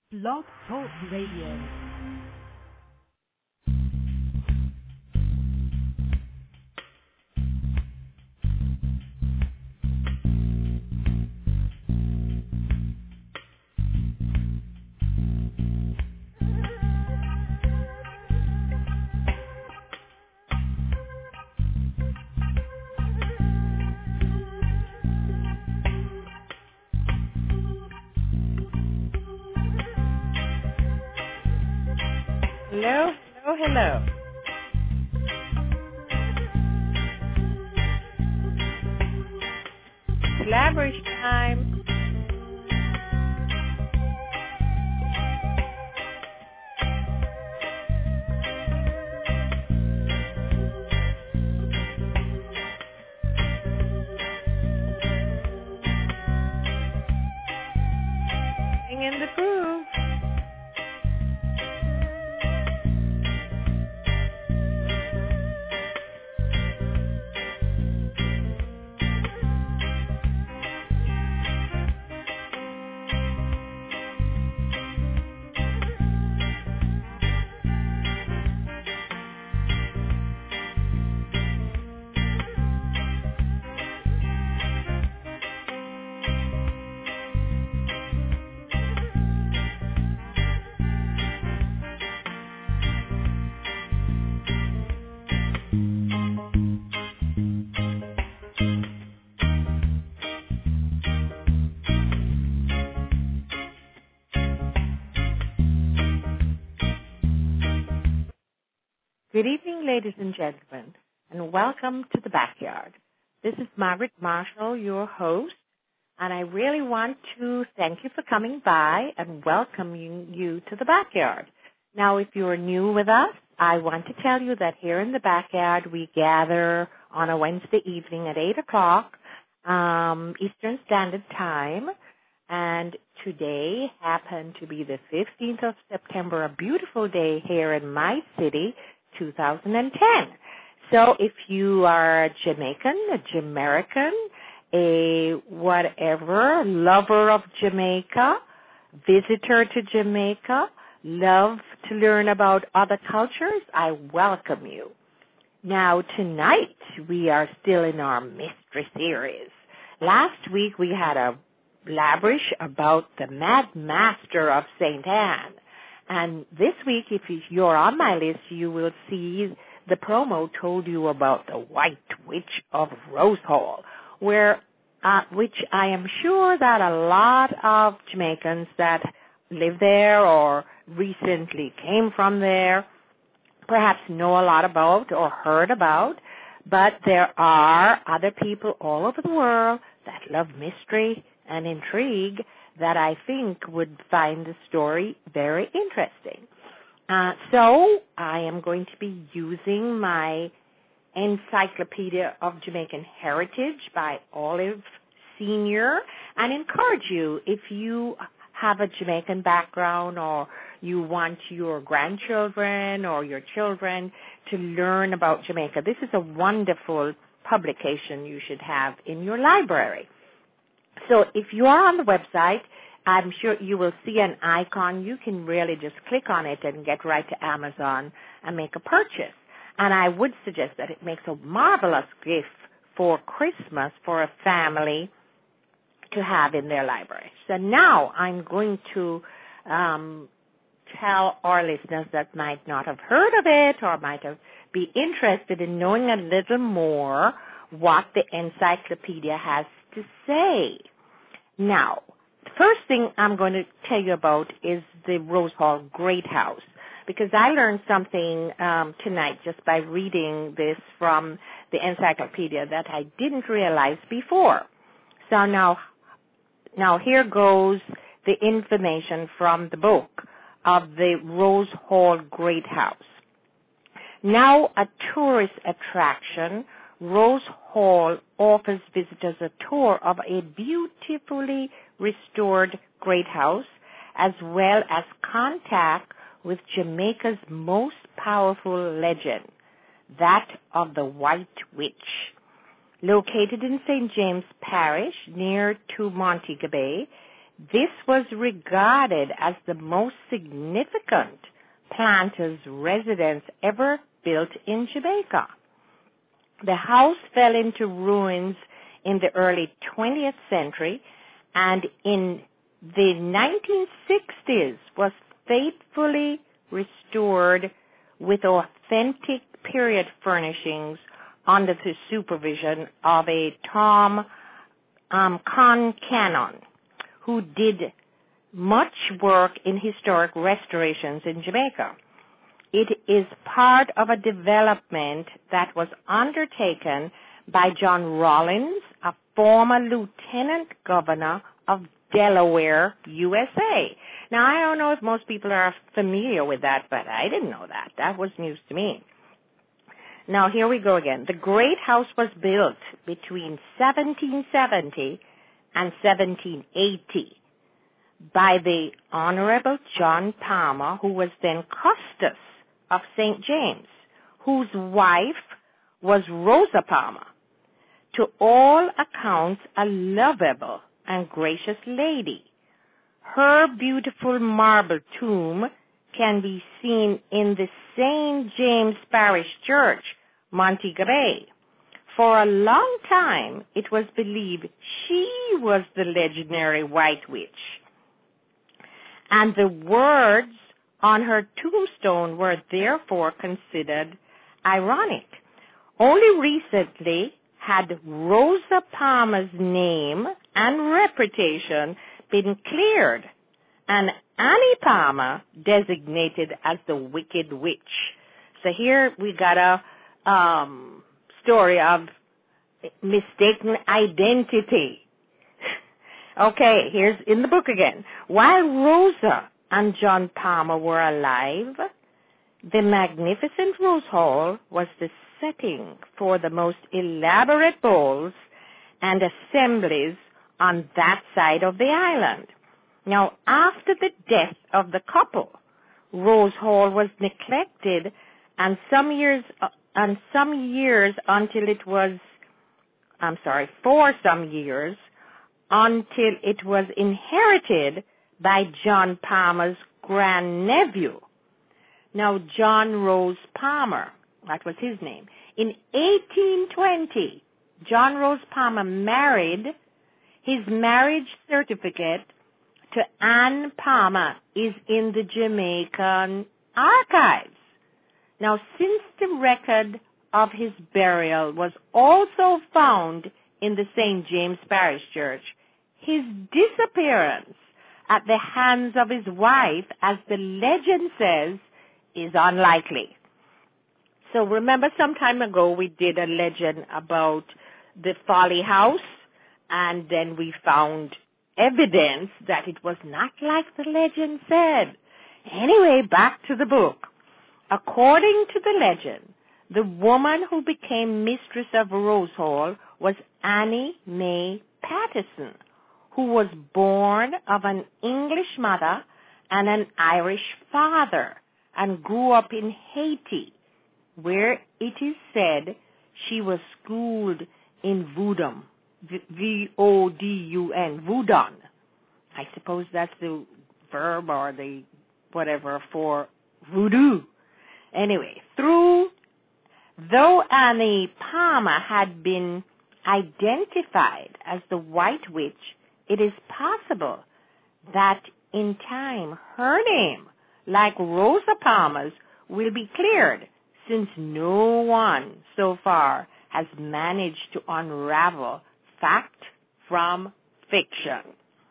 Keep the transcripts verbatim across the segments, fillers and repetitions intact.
Blog Talk Radio. Hello, hello, hello. Collaboration time. Hang in the groove. Good evening, ladies and gentlemen, and welcome to the backyard. This is Margaret Marshall, your host, and I really want to thank you for coming by and welcoming you to the backyard. Now, if you're new with us, I want to tell you that here in the backyard we gather on a Wednesday evening at eight o'clock um, Eastern Standard Time, and today happened to be the fifteenth of September, a beautiful day here in my city, two thousand ten. So if you are a Jamaican, a Jamaican, a whatever, lover of Jamaica, visitor to Jamaica, love to learn about other cultures, I welcome you. Now tonight we are still in our mystery series. Last week we had a lavish about the Mad Master of Saint Anne. And this week, if you're on my list, you will see the promo told you about the White Witch of Rose Hall, where, uh, which I am sure that a lot of Jamaicans that live there or recently came from there perhaps know a lot about or heard about, but there are other people all over the world that love mystery and intrigue that I think would find the story very interesting. Uh, so I am going to be using my Encyclopedia of Jamaican Heritage by Olive Senior and encourage you, if you have a Jamaican background or you want your grandchildren or your children to learn about Jamaica, this is a wonderful publication you should have in your library. So if you are on the website, I'm sure you will see an icon. You can really just click on it and get right to Amazon and make a purchase. And I would suggest that it makes a marvelous gift for Christmas for a family to have in their library. So now I'm going to um, tell our listeners that might not have heard of it or might have be interested in knowing a little more what the encyclopedia has to say. Now, the first thing I'm going to tell you about is the Rose Hall Great House, because I learned something um, tonight just by reading this from the encyclopedia that I didn't realize before. So now, now here goes the information from the book of the Rose Hall Great House. Now a tourist attraction, Rose Hall offers visitors a tour of a beautifully restored great house, as well as contact with Jamaica's most powerful legend, that of the White Witch. Located in Saint James Parish, near to Montego Bay, This was regarded as the most significant planter's residence ever built in Jamaica. The house fell into ruins in the early twentieth century, and in the nineteen sixties was faithfully restored with authentic period furnishings under the supervision of a Tom um, Concannon, who did much work in historic restorations in Jamaica. It is part of a development that was undertaken by John Rawlins, a former lieutenant governor of Delaware, U S A. Now, I don't know if most people are familiar with that, but I didn't know that. That was news to me. Now, here we go again. The Great House was built between seventeen seventy and seventeen eighty by the Honorable John Palmer, who was then Custos of Saint James, whose wife was Rosa Palmer. To all accounts, a lovable and gracious lady. Her beautiful marble tomb can be seen in the Saint James Parish Church, Montegray. For a long time, it was believed she was the legendary White Witch. And the words on her tombstone were therefore considered ironic. Only recently had Rosa Palmer's name and reputation been cleared, and Annie Palmer designated as the Wicked Witch. So here we got a um, story of mistaken identity. Okay, here's in the book again. While Rosa and John Palmer were alive, the magnificent Rose Hall was the setting for the most elaborate balls and assemblies on that side of the island. Now, after the death of the couple, Rose Hall was neglected, and some years, uh, and some years until it was, I'm sorry, for some years, until it was inherited by John Palmer's grandnephew. Now, John Rose Palmer, that was his name. In eighteen twenty, John Rose Palmer married. His marriage certificate to Anne Palmer is in the Jamaican archives. Now, since the record of his burial was also found in the Saint James Parish Church, his disappearance at the hands of his wife, as the legend says, is unlikely. So remember some time ago we did a legend about the Folly House, and then we found evidence that it was not like the legend said. Anyway, back to the book. According to the legend, the woman who became mistress of Rose Hall was Annie Mae Patterson, who was born of an English mother and an Irish father, and grew up in Haiti, where it is said she was schooled in Voodoo, V O D U N, Voodoo. I suppose that's the verb or the whatever for voodoo. Anyway, through, though Annie Palmer had been identified as the White Witch, it is possible that in time her name, like Rosa Palmer's, will be cleared, since no one so far has managed to unravel fact from fiction.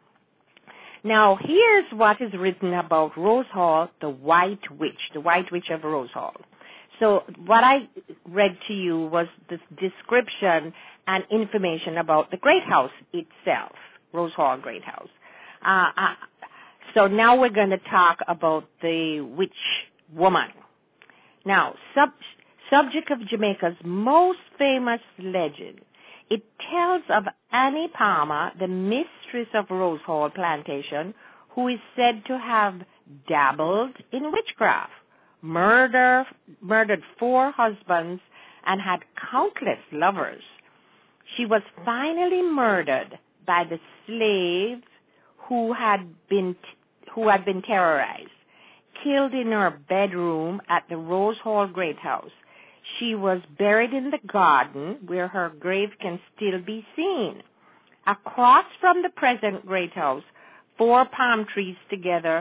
Now, here's what is written about Rose Hall, the White Witch, the White Witch of Rose Hall. So what I read to you was the description and information about the Great House itself, Rose Hall Great House. Uh, uh, so now we're going to talk about the witch woman. Now, sub, subject of Jamaica's most famous legend, it tells of Annie Palmer, the mistress of Rose Hall Plantation, who is said to have dabbled in witchcraft, murder, murdered four husbands, and had countless lovers. She was finally murdered by the slaves who had been who had been terrorized, killed in her bedroom at the Rose Hall Great House. She was buried in the garden where her grave can still be seen. Across from the present Great House, four palm trees together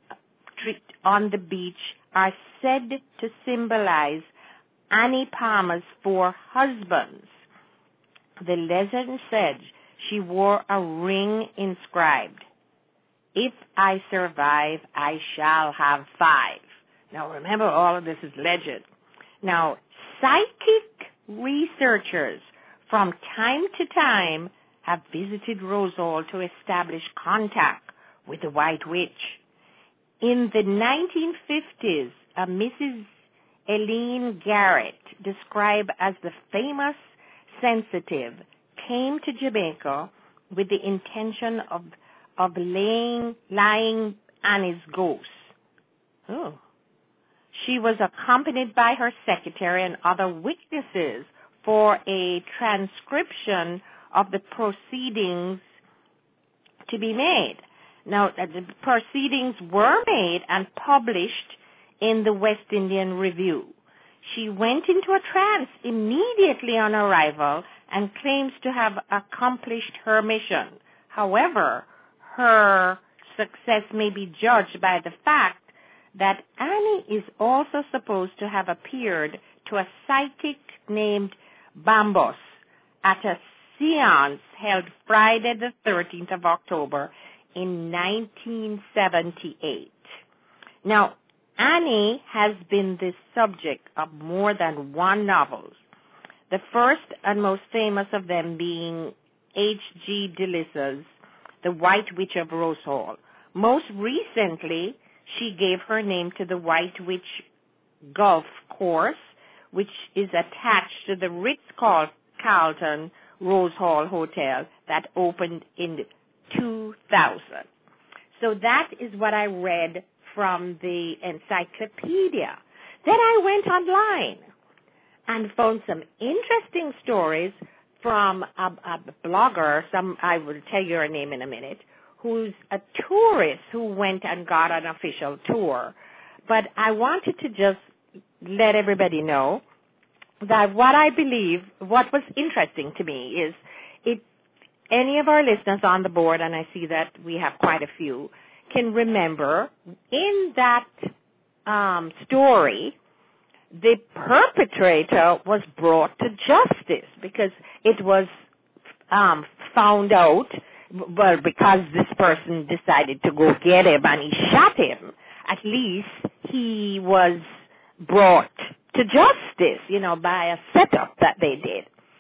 on the beach are said to symbolize Annie Palmer's four husbands. The legend said she wore a ring inscribed, "If I survive, I shall have five." Now remember, all of this is legend. Now, psychic researchers from time to time have visited Rose Hall to establish contact with the White Witch. In the nineteen fifties, a Missus Eileen Garrett, described as the famous sensitive, came to Jamaica with the intention of of laying, lying Annie's ghost. Oh. She was accompanied by her secretary and other witnesses for a transcription of the proceedings to be made. Now, the proceedings were made and published in the West Indian Review. She went into a trance immediately on arrival and claims to have accomplished her mission. However, her success may be judged by the fact that Annie is also supposed to have appeared to a psychic named Bambos at a seance held Friday the thirteenth of October in nineteen seventy-eight. Now, Annie has been the subject of more than one novel, the first and most famous of them being H G Delisle's The White Witch of Rose Hall. Most recently, she gave her name to the White Witch Golf Course, which is attached to the Ritz-Carlton Rose Hall Hotel that opened in two thousand. So that is what I read from the encyclopedia. Then I went online and found some interesting stories from a, a blogger, some I will tell you her name in a minute, who's a tourist who went and got an official tour. But I wanted to just let everybody know that what I believe, what was interesting to me is if any of our listeners on the board, and I see that we have quite a few, can remember in that um, story, the perpetrator was brought to justice because it was um, found out, well, because this person decided to go get him and he shot him, at least he was brought to justice, you know, by a setup that they did.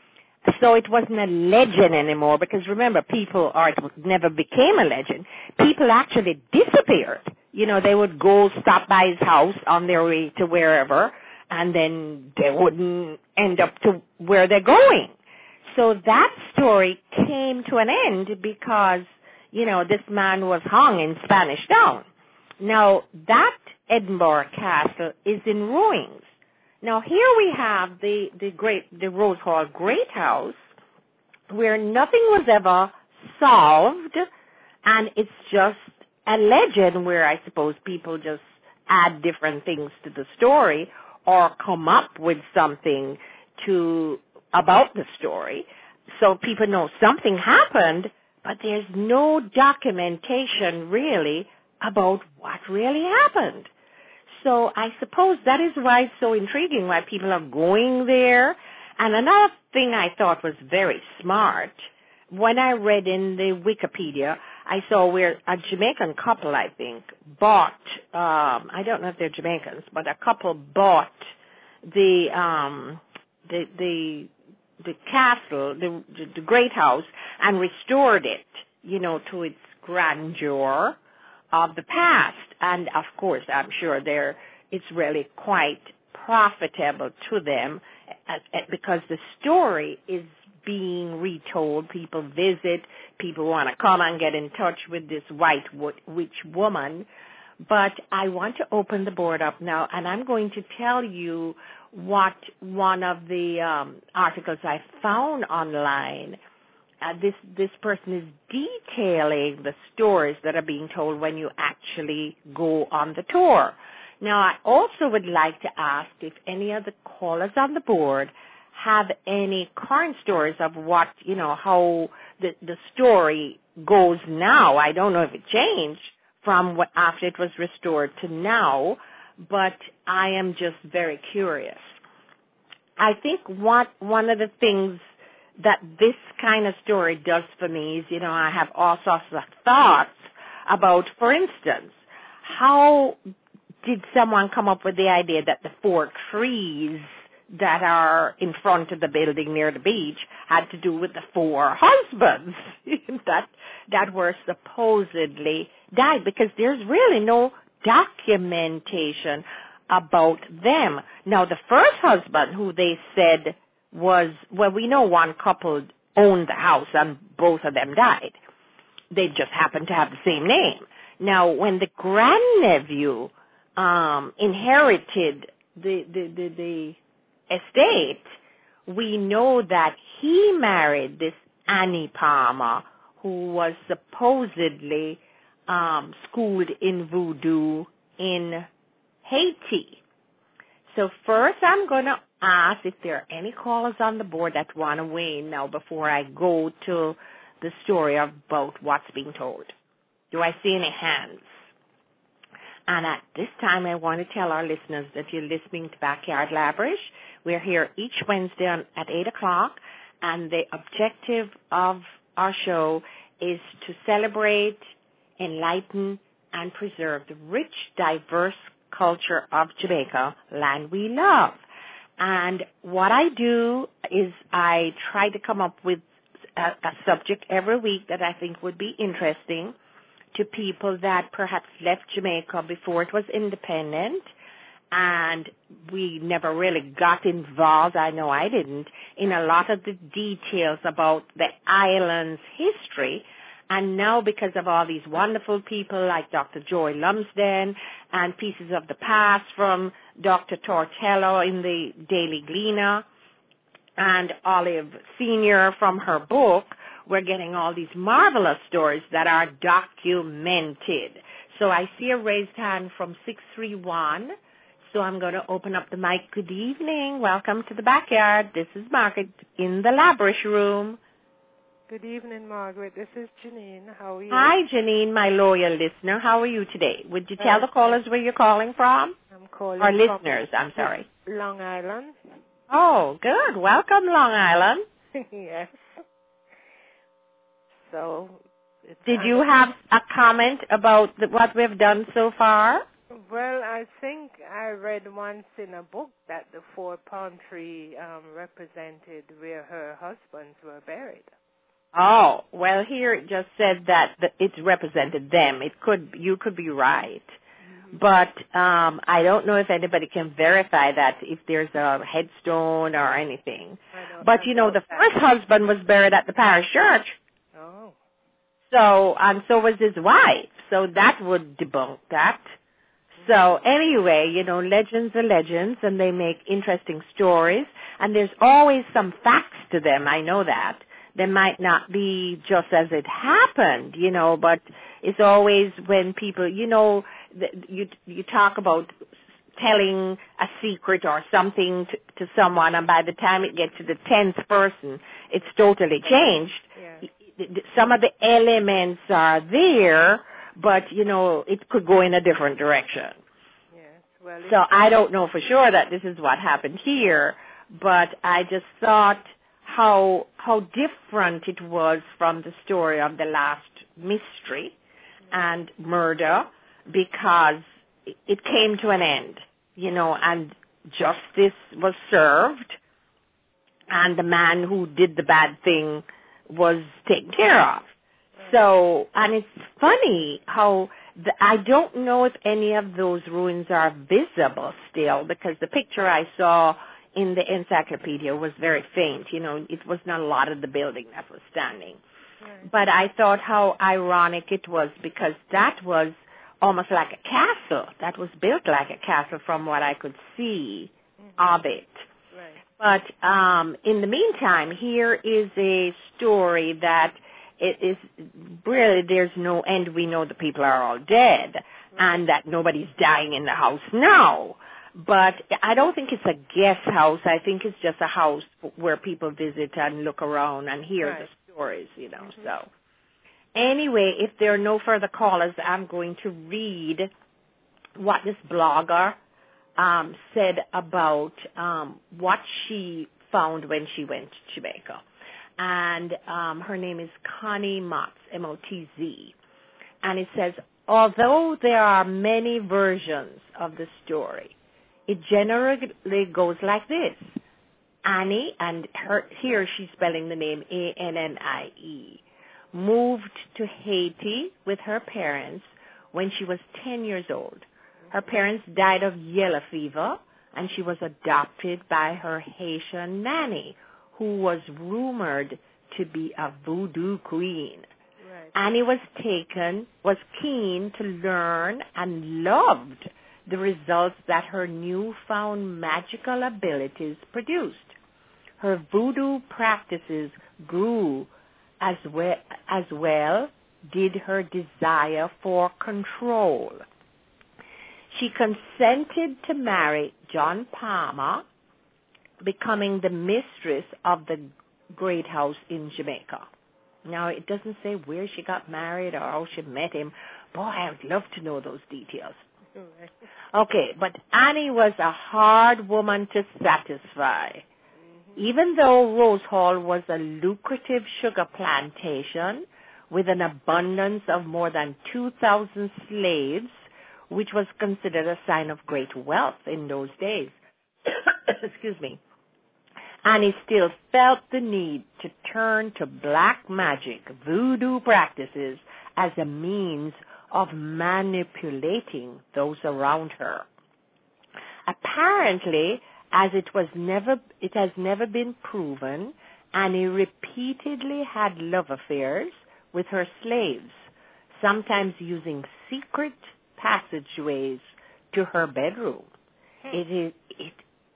So it wasn't a legend anymore because remember, people, or it never became a legend, people actually disappeared. You know, they would go stop by his house on their way to wherever, and then they wouldn't end up to where they're going. So that story came to an end because, you know, this man was hung in Spanish Town. Now, that Edinburgh Castle is in ruins. Now, here we have the, the great, the Rose Hall Great House, where nothing was ever solved, and it's just a legend where I suppose people just add different things to the story or come up with something to about the story, so people know something happened, but there's no documentation really about what really happened. So I suppose that is why it's so intriguing, why people are going there. And another thing I thought was very smart, when I read in the Wikipedia, I saw where a Jamaican couple, I think, bought, um, I don't know if they're Jamaicans, but a couple bought the um, the the the castle, the, the great house, and restored it, you know, to its grandeur of the past. And of course, I'm sure they're, it's really quite profitable to them uh, uh, because the story is being retold. People visit, people want to come and get in touch with this white witch woman. But I want to open the board up now, and I'm going to tell you what one of the um, articles I found online uh, this this person is detailing the stories that are being told when you actually go on the tour. Now, I also would like to ask if any of the callers on the board have any current stories of what, you know, how the, the story goes now. I don't know if it changed from what, after it was restored to now, but I am just very curious. I think what one of the things that this kind of story does for me is, you know, I have all sorts of thoughts about, for instance, how did someone come up with the idea that the four trees that are in front of the building near the beach had to do with the four husbands that that were supposedly died, because there's really no documentation about them. Now, the first husband, who they said was, well, we know one couple owned the house and both of them died. They just happened to have the same name. Now, when the grandnephew um, inherited the, the, the, the estate, we know that he married this Annie Palmer, who was supposedly um, schooled in voodoo in Haiti. So first I'm going to ask if there are any callers on the board that want to weigh in now before I go to the story about what's being told. Do I see any hands? And at this time, I want to tell our listeners that you're listening to Backyard Labrish. We're here each Wednesday on, at eight o'clock, and the objective of our show is to celebrate, enlighten, and preserve the rich, diverse culture of Jamaica, land we love. And what I do is I try to come up with a, a subject every week that I think would be interesting to people that perhaps left Jamaica before it was independent, and we never really got involved, I know I didn't, in a lot of the details about the island's history. And now, because of all these wonderful people like Doctor Joy Lumsden and pieces of the past from Doctor Tortello in the Daily Gleaner and Olive Senior from her book, we're getting all these marvelous stories that are documented. So I see a raised hand from six three one. So I'm going to open up the mic. Good evening. Welcome to the backyard. This is Margaret in the Labrish room. Good evening, Margaret. This is Janine. How are you? Hi, Janine, my loyal listener. How are you today? Would you tell uh, the callers where you're calling from? I'm calling or from listeners, I'm sorry. Long Island. Oh, good. Welcome, Long Island. Yes. So, it's did you have a comment about the, what we've done so far? Well, I think I read once in a book that the four palm tree um, represented where her husbands were buried. Oh, well, here it just said that the, it represented them. It could, you could be right. Mm-hmm. But um, I don't know if anybody can verify that, if there's a headstone or anything. But, you know, the first husband was buried at the parish church. Oh. So, and so was his wife. So that would debunk that. So anyway, you know, legends are legends, and they make interesting stories. And there's always some facts to them. I know that. They might not be just as it happened, you know, but it's always when people, you know, you you talk about telling a secret or something to, to someone, and by the time it gets to the tenth person, it's totally changed. Yeah. Some of the elements are there, but, you know, it could go in a different direction. Yes. Well, so I don't know for sure that this is what happened here, but I just thought how how different it was from the story of the last mystery and murder, because it came to an end, you know, and justice was served, and the man who did the bad thing was taken care of. So, and it's funny how the, I don't know if any of those ruins are visible still, because the picture I saw in the encyclopedia was very faint. You know, it was not a lot of the building that was standing. Right. But I thought how ironic it was, because that was almost like a castle. That was built like a castle from what I could see mm-hmm. of it. Right. But um, in the meantime, here is a story that it is really, there's no end. We know the people are all dead and that nobody's dying in the house now. But I don't think it's a guest house. I think it's just a house where people visit and look around and hear Right. the stories, you know. Mm-hmm. So anyway, if there are no further callers, I'm going to read what this blogger um, said about um, what she found when she went to Jamaica. And um, her name is Connie Motz, M O T Z. And it says, although there are many versions of the story, it generally goes like this. Annie, and her, here she's spelling the name A N N I E, moved to Haiti with her parents when she was ten years old. Her parents died of yellow fever, and she was adopted by her Haitian nanny, who was rumored to be a voodoo queen. Right. Annie was taken, was keen to learn and loved the results that her newfound magical abilities produced. Her voodoo practices grew as well, as well did her desire for control. She consented to marry John Palmer, becoming the mistress of the great house in Jamaica. Now, it doesn't say where she got married or how she met him. Boy, I would love to know those details. Right. Okay, but Annie was a hard woman to satisfy. Mm-hmm. Even though Rose Hall was a lucrative sugar plantation with an abundance of more than two thousand slaves, which was considered a sign of great wealth in those days, excuse me, Annie still felt the need to turn to black magic, voodoo practices, as a means of manipulating those around her. Apparently, as it was never, it has never been proven, Annie repeatedly had love affairs with her slaves, sometimes using secret passageways to her bedroom. Hmm. It is, it,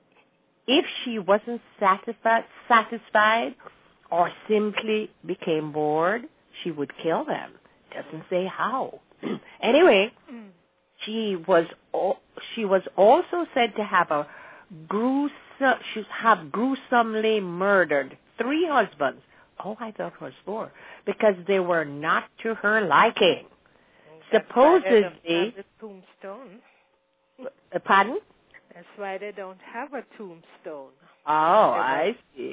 if she wasn't satisfied, satisfied or simply became bored, she would kill them. Doesn't say how. Anyway, Mm. she was she was also said to have a gruesome she have gruesomely murdered three husbands. Oh, I thought it was four, because they were not to her liking. That's why they don't Supposedly, have the tombstone. uh, pardon? That's why they don't have a tombstone. Oh, I see.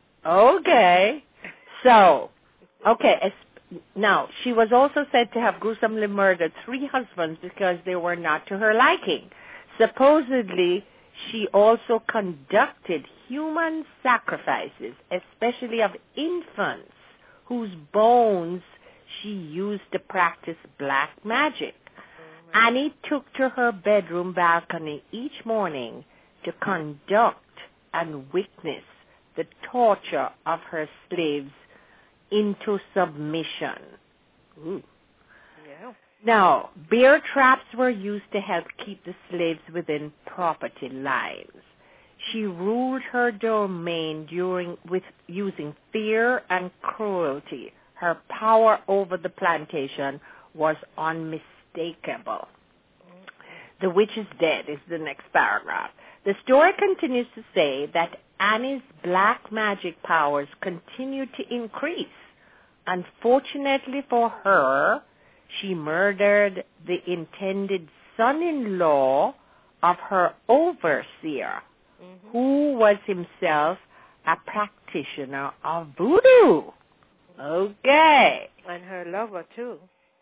Okay. So, okay, es- now, she was also said to have gruesomely murdered three husbands because they were not to her liking. Supposedly, she also conducted human sacrifices, especially of infants, whose bones she used to practice black magic. Mm-hmm. Annie took to her bedroom balcony each morning to conduct and witness the torture of her slaves into submission. Ooh. Yeah. Now, bear traps were used to help keep the slaves within property lines. She ruled her domain during with using fear and cruelty. Her power over the plantation was unmistakable. The witch is dead is the next paragraph. The story continues to say that Annie's black magic powers continued to increase. Unfortunately for her, she murdered the intended son-in-law of her overseer, Mm-hmm. who was himself a practitioner of voodoo. Okay. And her lover, too.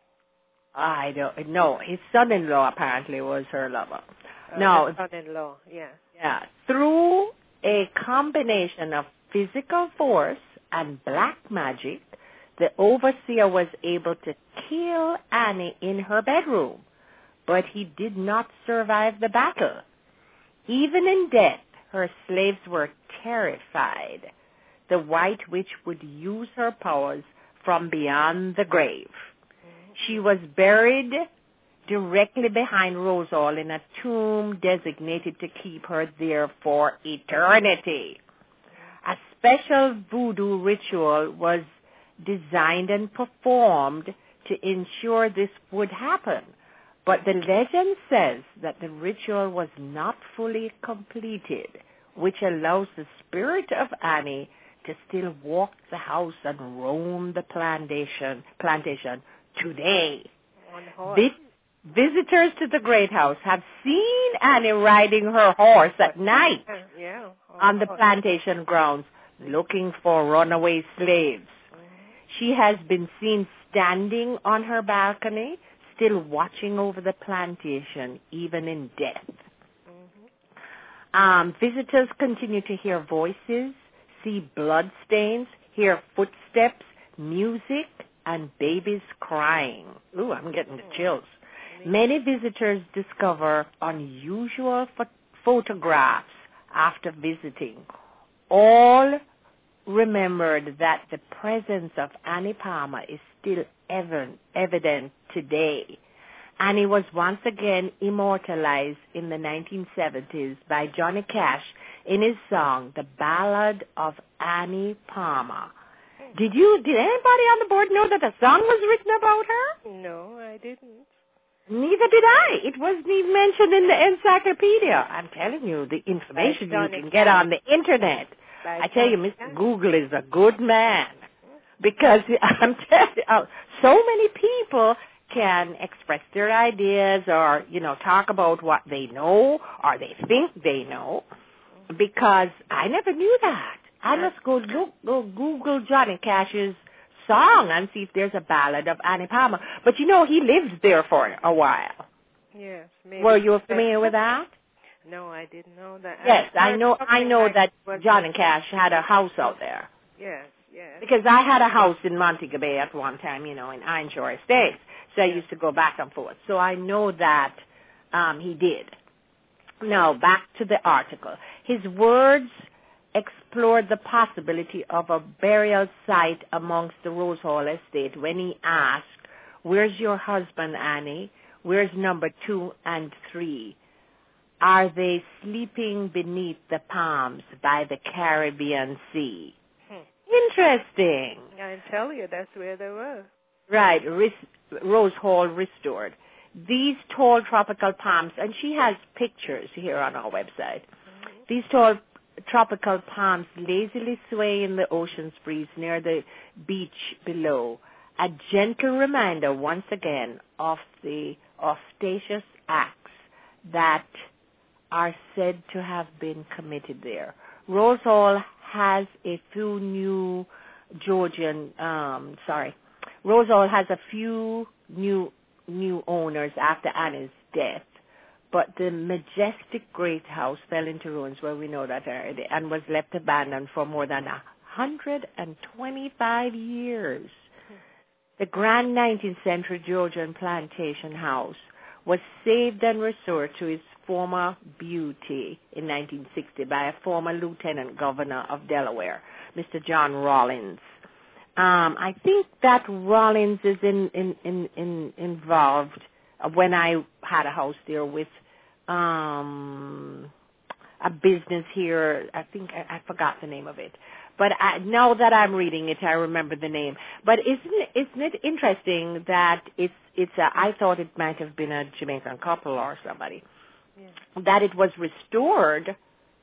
I don't know. His son-in-law apparently was her lover. Uh, Now, her son-in-law, yeah. yeah, through a combination of physical force and black magic, the overseer was able to kill Annie in her bedroom, but he did not survive the battle. Even in death, her slaves were terrified. The white witch would use her powers from beyond the grave. She was buried directly behind Rose Hall in a tomb designated to keep her there for eternity. A special voodoo ritual was designed and performed to ensure this would happen. But the legend says that the ritual was not fully completed, which allows the spirit of Annie to still walk the house and roam the plantation plantation today. On horse. Vi- visitors to the Great House have seen Annie riding her horse at night Yeah, on the horse. plantation grounds looking for runaway slaves. She has been seen standing on her balcony, still watching over the plantation, even in death. Mm-hmm. Um, visitors continue to hear voices, see blood stains, hear footsteps, music, and babies crying. Ooh, I'm getting the chills. Many visitors discover unusual pho- photographs after visiting. All remembered that the presence of Annie Palmer is still ever, evident today. Annie was once again immortalized in the nineteen seventies by Johnny Cash in his song, The Ballad of Annie Palmer. Did you, did anybody on the board know that a song was written about her? No, I didn't. Neither did I. It wasn't even mentioned in the encyclopedia. I'm telling you, the information you Johnny can get Cash. on the internet. By I tell you, Johnny Mister Cash. Google is a good man. Because I'm telling you, uh, so many people can express their ideas or, you know, talk about what they know or they think they know, because I never knew that. I must go look, go Google Johnny Cash's song and see if there's a ballad of Annie Palmer. But, you know, he lived there for a while. Yes, maybe. Were you familiar with that? No, I didn't know that. Yes, I heard know. I something know like that was Johnny it- Cash had a house out there. Yes, yes. Because I had a house in Montego Bay at one time, you know, in Ironshore Estates. So I Yeah. used to go back and forth. So I know that um, he did. Now, back to the article. His words explored the possibility of a burial site amongst the Rose Hall estate when he asked, "Where's your husband, Annie? Where's number two and three? Are they sleeping beneath the palms by the Caribbean Sea?" Hmm. Interesting. I tell you, that's where they were. Right, Ris- Rose Hall restored. These tall tropical palms, and she has pictures here on our website. Mm-hmm. These tall tropical palms lazily sway in the ocean's breeze near the beach below. A gentle reminder once again of the auspicious acts that are said to have been committed there. Rose Hall has a few new Georgian, um, sorry, Rose Hall has a few new new owners after Annie's death, but the majestic great house fell into ruins, where we know that already, and was left abandoned for more than a hundred and twenty-five years. The grand nineteenth century Georgian plantation house was saved and restored to its former beauty in nineteen sixty by a former lieutenant governor of Delaware, Mister John Rollins. Um, I think that Rollins is in, in, in, in involved when I had a house there with um, a business here. I think I, I forgot the name of it. But I, now that I'm reading it, I remember the name. But isn't it, isn't it interesting that it's it's a, I thought it might have been a Jamaican couple or somebody, Yeah. that it was restored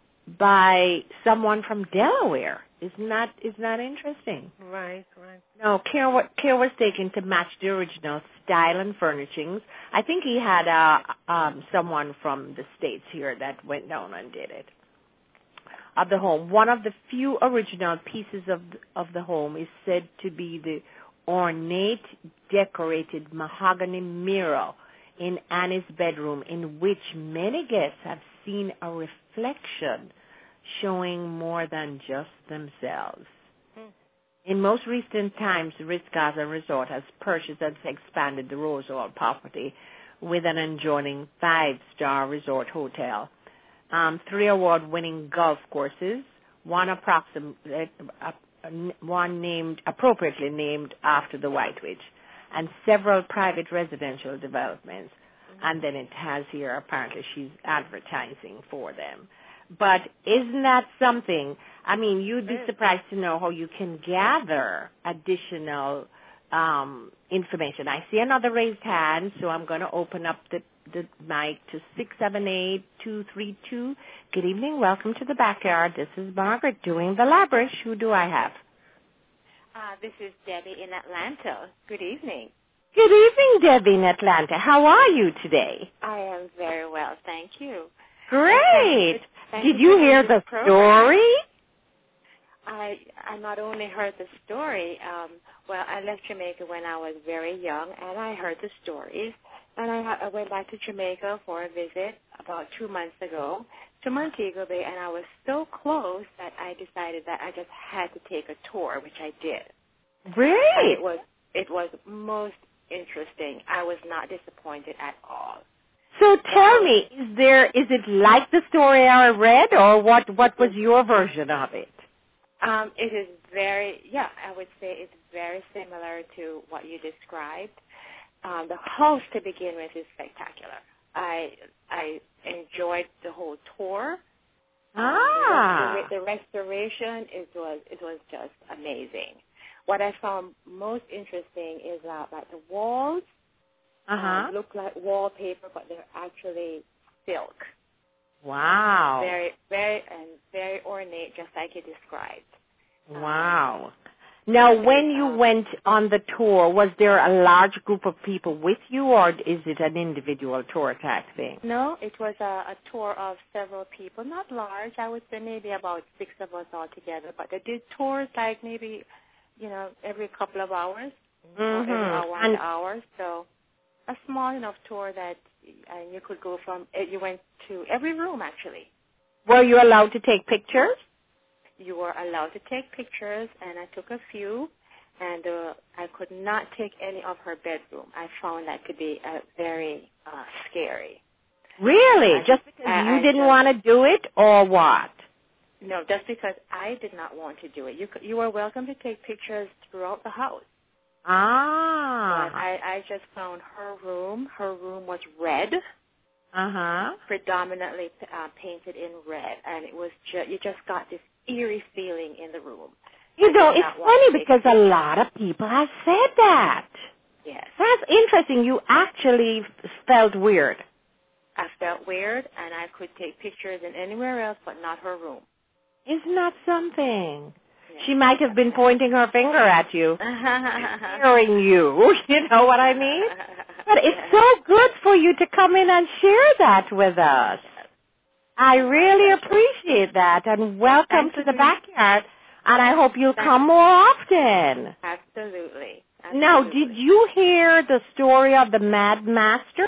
by someone from Delaware. Isn't that, isn't that interesting? Right, right. No, care, wa- care was taken to match the original style and furnishings. I think he had uh, um, someone from the States here that went down and did it. Of the home. One of the few original pieces of of the home is said to be the ornate decorated mahogany mirror in Annie's bedroom, in which many guests have seen a reflection showing more than just themselves. Hmm. In most recent times, Ritz-Carlton Resort has purchased and expanded the Rose Hall property with an adjoining five-star resort hotel. Um, three award-winning golf courses, one approximate, uh, one named appropriately named after the White Witch, and several private residential developments. Mm-hmm. And then it has here, apparently she's advertising for them. but isn't that something? I mean, you'd be surprised to know how you can gather additional um, information. I see another raised hand, so I'm going to open up the, the mic to six seven eight, two three two. Good evening. Welcome to the backyard. This is Margaret doing the Labrish. Who do I have? Uh, this is Debbie in Atlanta. Good evening. Good evening, Debbie in Atlanta. How are you today? I am very well, thank you. Great. Thank Did you you for hear this the program. story? I I not only heard the story, um, well, I left Jamaica when I was very young, and I heard the stories. And I, I went back to Jamaica for a visit about two months ago to Montego Bay, and I was so close that I decided that I just had to take a tour, which I did. Really? And it was it was most interesting. I was not disappointed at all. So tell me, is there is it like the story I read, or what? What was your version of it? Um, it is very, yeah, I would say it's very similar to what you described. Um, the house, to begin with, is spectacular. I I enjoyed the whole tour. Ah. Um, the, restora- the restoration it was it was just amazing. What I found most interesting is uh, that the walls Uh-huh. um, look like wallpaper, but they're actually silk. Wow. Very, very, and very ornate, just like you described. Wow. Now, when you went on the tour, was there a large group of people with you, or is it an individual tour type thing? No, it was a, a tour of several people, not large. I would say maybe about six of us all together. But they did tours like maybe, you know, every couple of hours, Mm-hmm. or every hour And and hour. So a small enough tour that and you could go from. You went to every room actually. were you allowed to take pictures? You were allowed to take pictures, and I took a few, and uh, I could not take any of her bedroom. I found that to be uh, very uh, scary. Really? I, just because I, you I didn't just, want to do it, or what? No, just because I did not want to do it. You you were welcome to take pictures throughout the house. Ah. But I, I just found her room. Her room was red, Uh-huh. predominantly uh, painted in red, and it was ju- you just got this eerie feeling in the room. You know, I did it's not want funny to take because a pictures. lot of people have said that. Yes. That's interesting. You actually f- felt weird. I felt weird, and I could take pictures in anywhere else but not her room. Isn't that something? Yes. She might have been pointing her finger at you, scaring you. You know what I mean? But it's Yes. so good for you to come in and share that with us. Yes. I really appreciate that, and welcome to the backyard, and I hope you'll come more often. Absolutely. Now, Absolutely. did you hear the story of the Mad Master?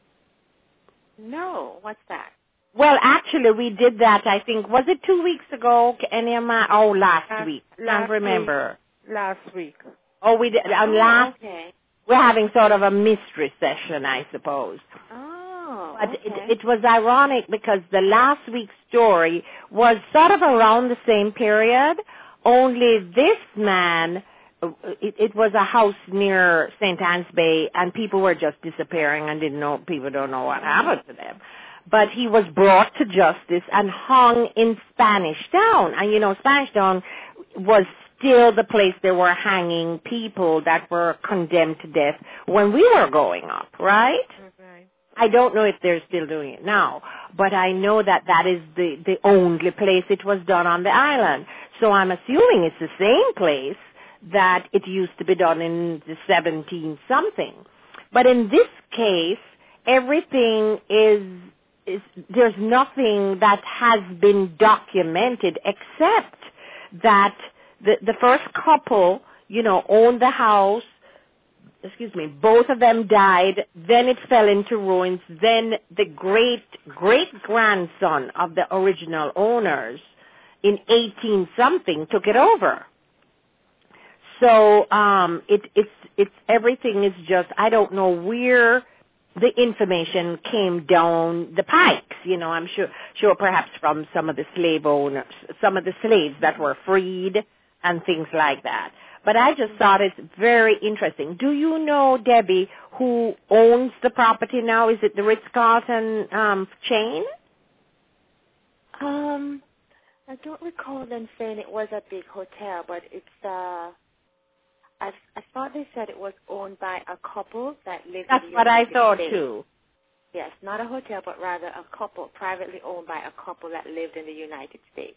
No. What's that? Well, actually, we did that, I think, was it two weeks ago? Any of my, oh, last, Last- week. last Can't remember. Last week. Oh, we did, on Oh, last, okay. we're having sort of a mystery session, I suppose. Oh, But okay. it, it was ironic because the last week's story was sort of around the same period, only this man, it, it was a house near Saint Anne's Bay, and people were just disappearing and didn't know, people don't know what happened to them. But he was brought to justice and hung in Spanish Town. And, you know, Spanish Town was still the place they were hanging people that were condemned to death when we were growing up, right? Right. I don't know if they're still doing it now, but I know that that is the, the only place it was done on the island. So I'm assuming it's the same place that it used to be done in the seventeen something. But in this case, everything is, is, there's nothing that has been documented except that the, the first couple, you know, owned the house, excuse me, both of them died, then it fell into ruins, then the great, great-grandson of the original owners in eighteen something took it over. So um, it, it's, it's, everything is just, I don't know where the information came down the pikes, you know, I'm sure, sure perhaps from some of the slave owners, some of the slaves that were freed and things like that. But I just thought it's very interesting. Do you know, Debbie, who owns the property now? Is it the Ritz-Carlton um, chain? Um, I don't recall them saying it was a big hotel, but it's, uh, I, I thought they said it was owned by a couple that lived That's in the what I United thought States. too. Yes, not a hotel, but rather a couple, privately owned by a couple that lived in the United States.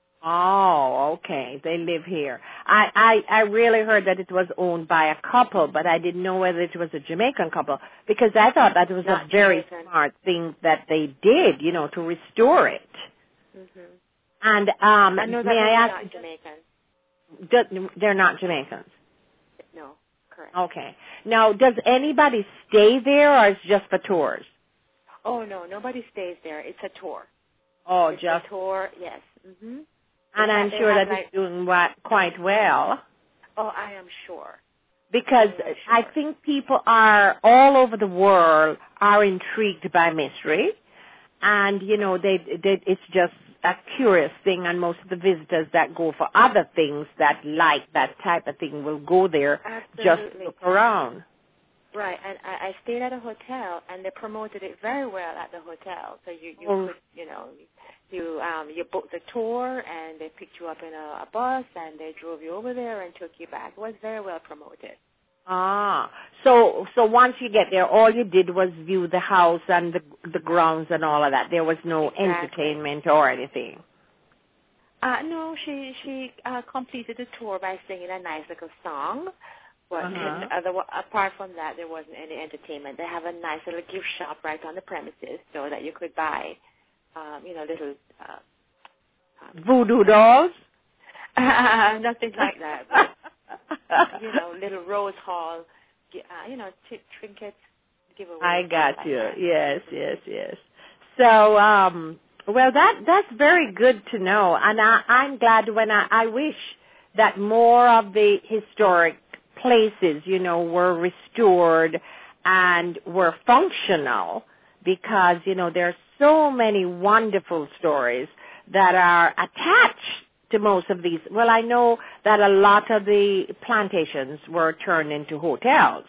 Oh, okay. They live here. I, I, I really heard that it was owned by a couple, but I didn't know whether it was a Jamaican couple because I thought that was Not a very Jamaican. smart thing that they did, you know, to restore it. Mhm. And um, I know that may they're I not ask? Jamaican. Do, they're not Jamaicans. No, correct. Okay. Now, does anybody stay there, or it's just for tours? Oh no, nobody stays there. It's a tour. Oh, it's just. a tour. Yes. Mhm. And They I'm ha- sure have, that like, it's doing wa- quite well. Oh, I am sure. Because I, am I sure. think people are all over the world are intrigued by mystery, and you know they, they it's just a curious thing, and most of the visitors that go for other things that like that type of thing will go there Absolutely. just to look around. Right, and I, I stayed at a hotel, and they promoted it very well at the hotel. So you you Oh. could you know you um you booked the tour, and they picked you up in a, a bus, and they drove you over there and took you back. It was very well promoted. Ah, so so once you get there, all you did was view the house and the the grounds and all of that. There was no Exactly. entertainment or anything. Uh, no, she she uh, completed the tour by singing a nice little song. But Uh-huh. other, apart from that, there wasn't any entertainment. They have a nice little gift shop right on the premises, so that you could buy, um, you know, little uh, um, Voodoo dolls? nothing like that. But, you know, little rose hall, uh, you know, t- trinkets, giveaways. I got like you. that. Yes, yes, yes. So, um, well, that that's very good to know, and I, I'm glad when I, I wish that more of the historic places, you know, were restored and were functional, because you know there are so many wonderful stories that are attached to most of these. Well, I know that a lot of the plantations were turned into hotels.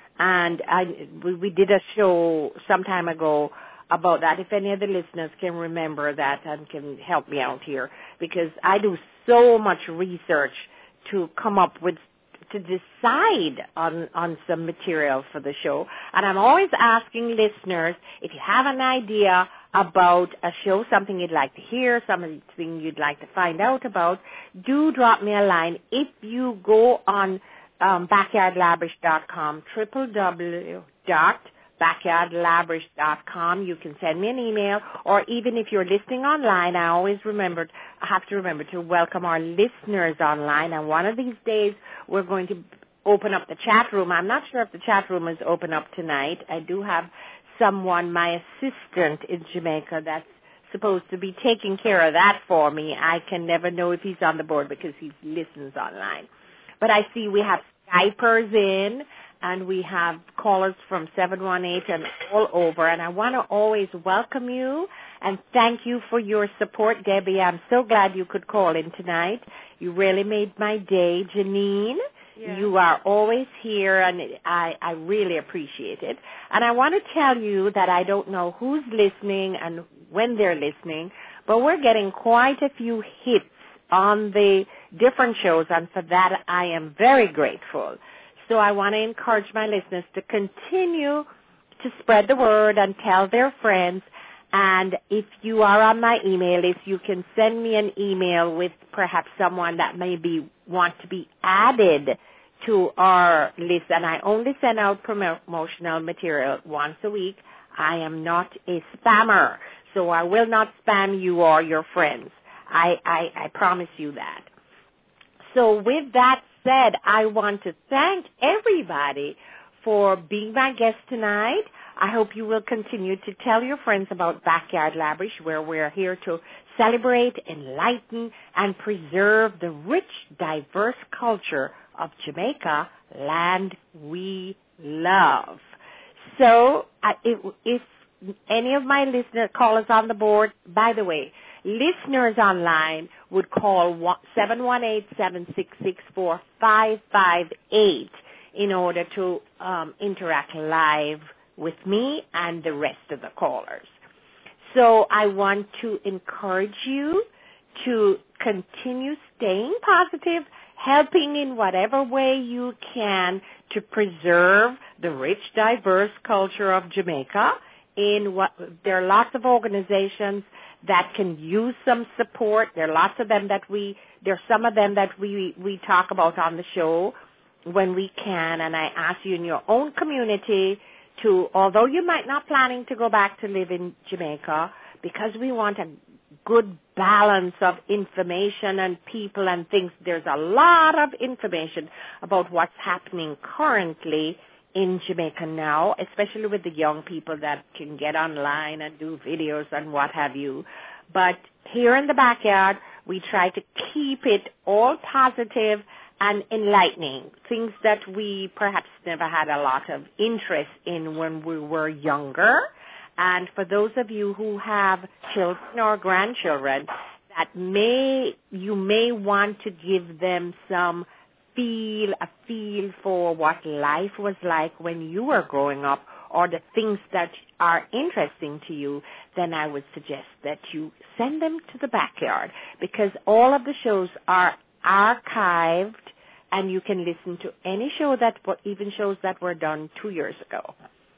And I, we, we did a show some time ago about that. If any of the listeners can remember that and can help me out here, because I do so much research to come up with, to decide on, on some material for the show. And I'm always asking listeners, if you have an idea about a show, something you'd like to hear, something you'd like to find out about, do drop me a line. If you go on Um, backyard labrish dot com, w w w dot backyard labrish dot com. You can send me an email, or even if you're listening online, I always remember, I have to remember to welcome our listeners online, and one of these days we're going to open up the chat room. I'm not sure if the chat room is open up tonight. I do have someone, my assistant in Jamaica, that's supposed to be taking care of that for me. I can never know if he's on the board because he listens online. But I see we have Skypers in, and we have callers from seven one eight and all over. And I want to always welcome you and thank you for your support, Debbie. I'm so glad you could call in tonight. You really made my day. Janine, Yeah. you are always here, and I, I really appreciate it. And I want to tell you that I don't know who's listening and when they're listening, but we're getting quite a few hits on the different shows, and for that I am very grateful. So I want to encourage my listeners to continue to spread the word and tell their friends. And if you are on my email list, you can send me an email with perhaps someone that maybe want to be added to our list. And I only send out promotional material once a week. I am not a spammer, so I will not spam you or your friends. I, I, I promise you that. So with that said, I want to thank everybody for being my guest tonight. I hope you will continue to tell your friends about Backyard Labrish, where we're here to celebrate, enlighten, and preserve the rich, diverse culture of Jamaica, land we love. So uh, if, if any of my listener callers on the board, by the way, listeners online would call seven one eight, seven six six, four five five eight in order to um, interact live with me and the rest of the callers. So I want to encourage you to continue staying positive, helping in whatever way you can to preserve the rich, diverse culture of Jamaica. In what there are lots of organizations that can use some support. There are lots of them that we there are some of them that we we talk about on the show when we can, and I ask you in your own community to, although you might not planning to go back to live in Jamaica, because we want a good balance of information and people and things. There's a lot of information about what's happening currently in Jamaica now, especially with the young people that can get online and do videos and what have you. But here in the backyard, we try to keep it all positive and enlightening, things that we perhaps never had a lot of interest in when we were younger. And for those of you who have children or grandchildren, that may you may want to give them some feel, a feel for what life was like when you were growing up, or the things that are interesting to you, then I would suggest that you send them to the backyard, because all of the shows are archived and you can listen to any show that, even shows that were done two years ago.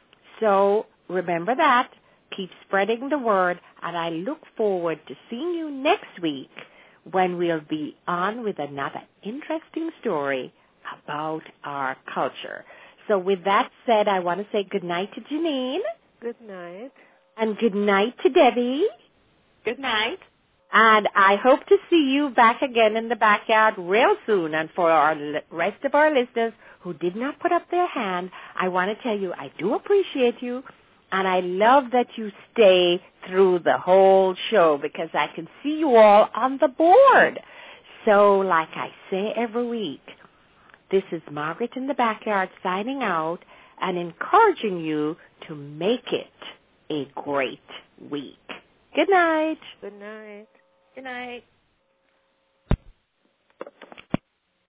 So remember that. Keep spreading the word, and I look forward to seeing you next week when we'll be on with another interesting story about our culture. So with that said, I want to say good night to Janine. Good night. And good night to Debbie. Good night. And I hope to see you back again in the backyard real soon. And for our rest of our listeners who did not put up their hand, I want to tell you I do appreciate you. And I love that you stay through the whole show, because I can see you all on the board. So like I say every week, this is Margaret in the Backyard signing out and encouraging you to make it a great week. Good night. Good night. Good night.